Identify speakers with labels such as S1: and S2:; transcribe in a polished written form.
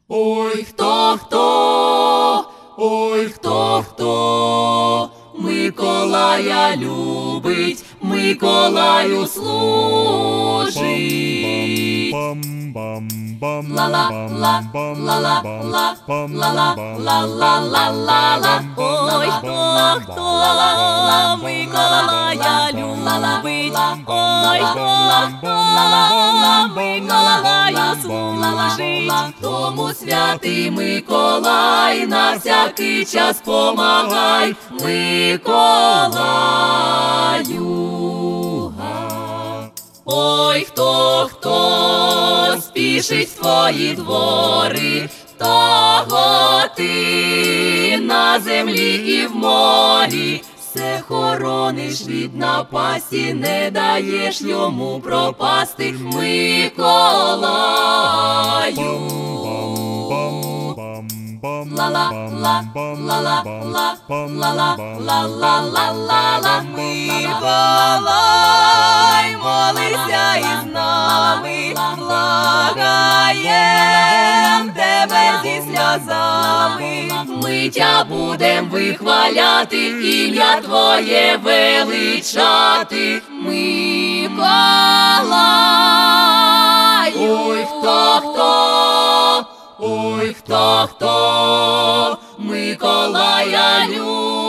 S1: Ой, хто Миколая любить, Миколаю служить. Ла-ла-ла-ла-ла-ла-ла-ла-ла-ла-ла-ла-ла. Ой, хто Миколая любить, ой, хто Миколаю служить. Тому святий Миколай на всякий час помагай, Миколаю. Ой, хто спішить в твої двори, того ти на землі і в морі все хорониш від напасті, не даєш йому пропасти, Миколаю. Ла-ла-ла-ла-ла-ла-ла-ла-ла-ла-ла. Миколай, молися із нами, благаєм тебе зі сльозами. Ми тя будем вихваляти, ім'я твоє величати, Миколай. Ой, хто Миколая любить.